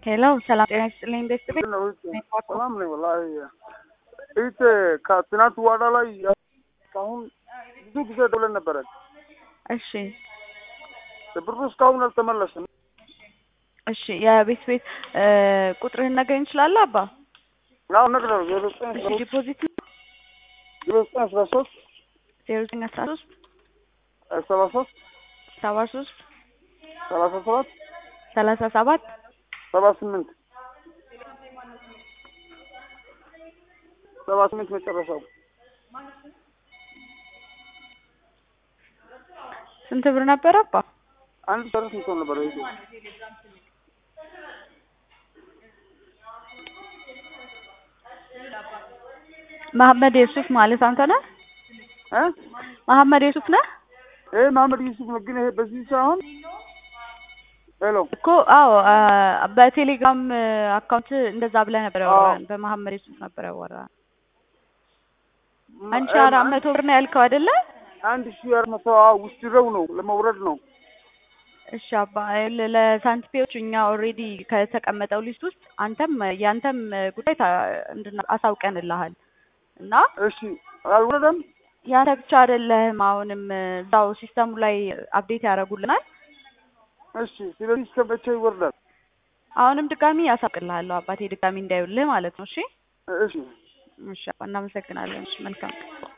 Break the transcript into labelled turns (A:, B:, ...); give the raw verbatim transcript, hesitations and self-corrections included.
A: ሄሎ ሰላም ጤና ይስጥልኝ ቤስት ቤት
B: ሰላም ነኝ ወላሂ እቴ ከትናንት ዋዳ ላይ አሁን ብዙ ጊዜ ደውለን ነበረ
A: እሺ
B: ብሩ እስካሁን አልተመለሰም
A: እሺ የቤት ቤት ቁጥርህን ነገኝ ይችላል አባ
B: አዎ ነገረው የዘጠኝ
A: እሺ ዲፖዚት
B: የዘጠኝ አስራ ሶስት
A: ዜሮ ዘጠኝ አስራ ሶስት
B: ሰባ ሶስት
A: ሰባ ሶስት
B: ሰላሳ ሰባት
A: ሰላሳ ሰባት
B: ሰባ ስምንት ሰባ ስምንት መጨረሻው
A: ስንት ብር ነበር አባ
B: አንድ ሰርፍ እንትን ነበር ይሄ
A: መሐመድ ዩሱፍ ማለት አንተ ነህ
B: እ
A: መሐመድ ዩሱፍ ነህ
B: እ መሐመድ ዩሱፍ ነው ግን ይሄ በዚህ ሳይሆን ሄሎ
A: እኮ አዎ በቴሌግራም አካውንት እንደዛ ብለህ ነበር ያወራን በመሐመድ ዩሱፍ ነበር ያወራን አንቺ አራት መቶ ብር ነው ያልከው አይደለ
B: አንድ ሺህ አራት መቶ ውስጥ ነው ነው ለመውረድ ነው
A: እሺ አባ ለሳንቲፔዎች እኛ ኦሬዲ ከተቀመጠው ሊስት ውስጥ አንተም ያንተም ጉዳይ እንድና አሳውቀንልሃል እና
B: እሺ አልወረደም
A: ያንተ ብቻ አይደለም አሁንም ዳው ሲስተሙ ላይ አፕዴት ያደርጉልናል
B: እሺ ስለዚህ ከበቻ ይወርዳል
A: አሁንም ድጋሚ ያሳውቅልሃለሁ አባቴ ድጋሚ እንዳይውልህ ማለት ነው እሺ
B: እሺ
A: እሺ እናመሰግናለን እሺ መልካም